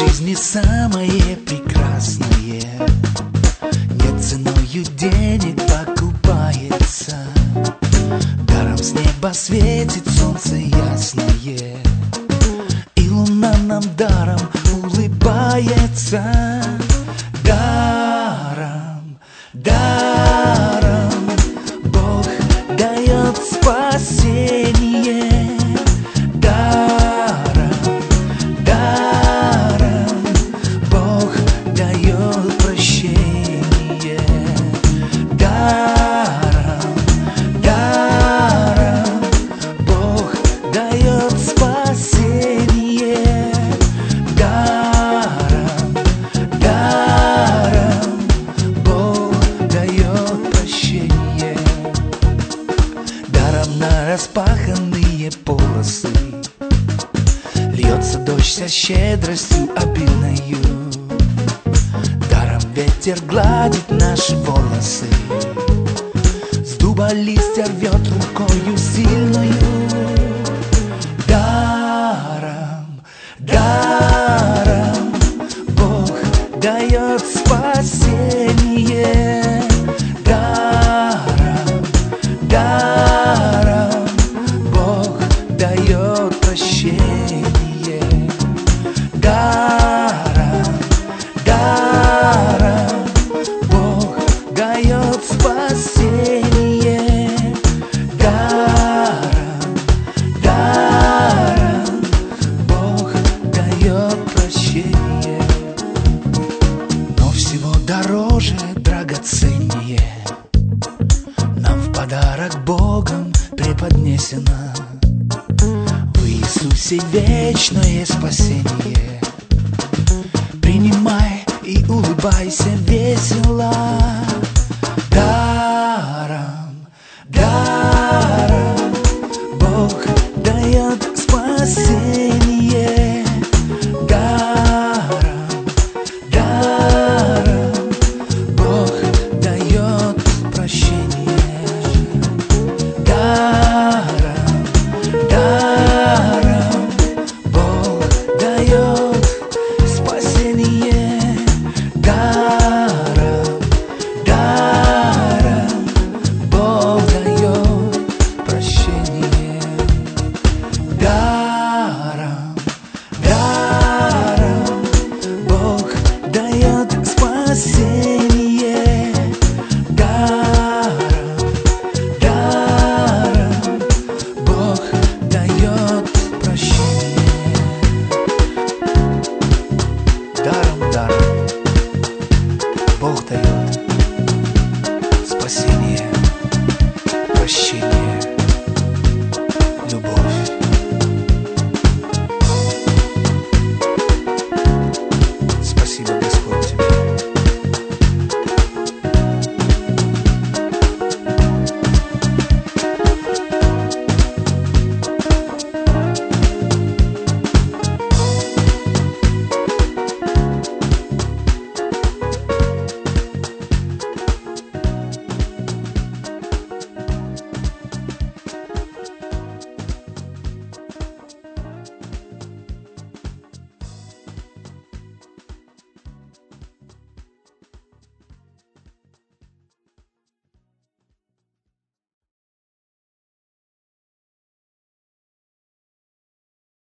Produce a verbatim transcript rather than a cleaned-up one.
жизни самое прекрасное не ценою денег покупается. Даром с неба светит солнце ясное, и луна нам даром улыбается. Даром, даром Бог дает спасение. Даром, даром Бог дает прощение. Даром, даром Бог дает спасение. Даром, даром Бог дает прощение. Даром на распаханные полосы льется дождь со щедростью обильною. Даром ветер гладит наши волосы, с дуба листья рвет рукою сильною. Даром, даром Бог дает спасение. Даром, даром Бог дает прощение. Даром, даром Бог дает спасение. Даром, даром Бог дает прощение. Но всего дороже, драгоценнее нам в подарок Богом преподнесено в Иисусе вечное спасение. Принимай и улыбайся весело.